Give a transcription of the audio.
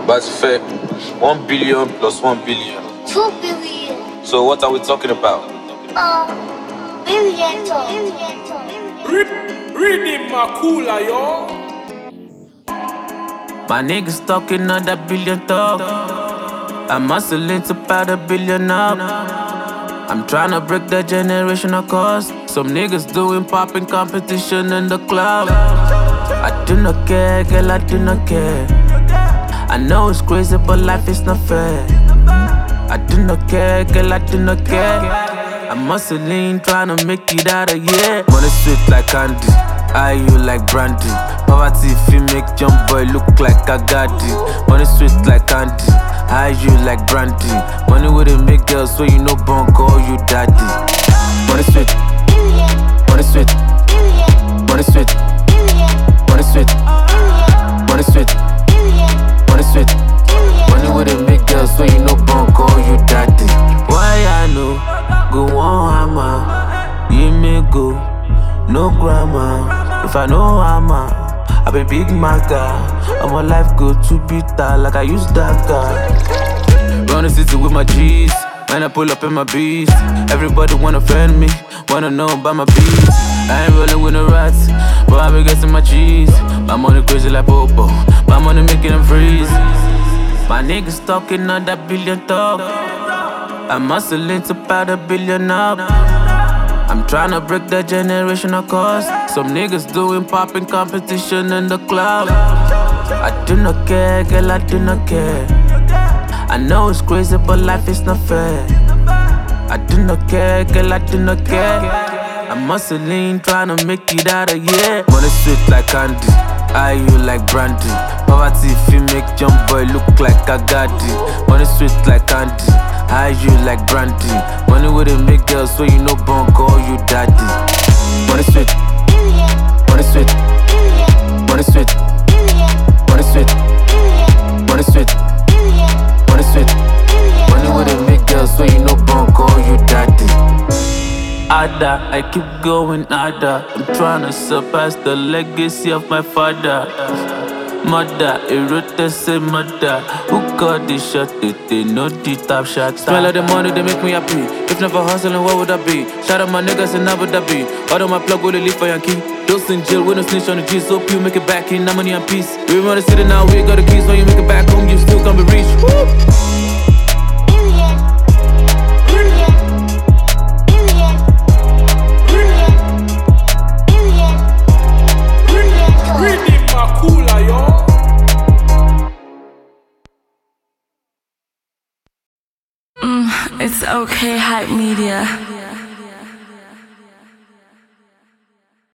But it's fair. 1 billion plus 1 billion. 2 billion. So what are we talking about? Billion. Reading Makula, yo. My niggas talking on that billion talk. I'm hustling to about $1 billion up. I'm tryna break that generational cost. Some niggas doing popping competition in the club. I do not care, girl, I do not care. I know it's crazy, but life is not fair. I do not care, girl, I do not care. I'm hustling, tryna make it out of here. Money sweet like candy, eye you like brandy. Poverty if you make young boy look like Agadi. Money sweet like candy, eye you like brandy. Money with it make girls so you know born call you daddy. Money sweet, money sweet, money sweet, money sweet, money sweet, money sweet. Money with it make girls so you know born call you daddy. Why I know go on hammer, you me go no grammar. If I know hammer, I be big maga. And my life go too bitter like I use that guy. Run the city with my G's, when I pull up in my beast. Everybody wanna friend me, wanna know about my beats. I ain't rolling with no rats, but I be getting my cheese. My money crazy like Popo, my money making them freeze. My niggas talking on that billion talk. I'm hustling to about $1 billion up. I'm tryna break that generational cost. Some niggas doing popping competition in the club. I do not care, girl, I do not care. I know it's crazy, but life is not fair. I do not care, girl, I do not care. I'm hustling, tryna make it out of here. Money sweet like candy, eye you like brandy. Poverty if you make young boy look like Agadi. Money sweet like candy, eye you like brandy. Money with it make girls so you know born call you daddy. Money sweet, money sweet, money sweet, money sweet, money sweet, money sweet. Money with it make girls so you know born call you daddy. Ada, I keep going ada. I'm tryna surpass the legacy of my father. Mother, erote say mother. Who got this shot? They know the top shot. Smell of the money, they make me happy. If never hustling, what would I be? Shout out my niggas in Abu Dhabi. All of my plug will leave for Yankee. Those in jail with no snitch on the G's. Hope you make it back in, no money and peace. We run the city now, we got the keys. When you make it back home, you still come be reach. Woo! It's okay, hype media.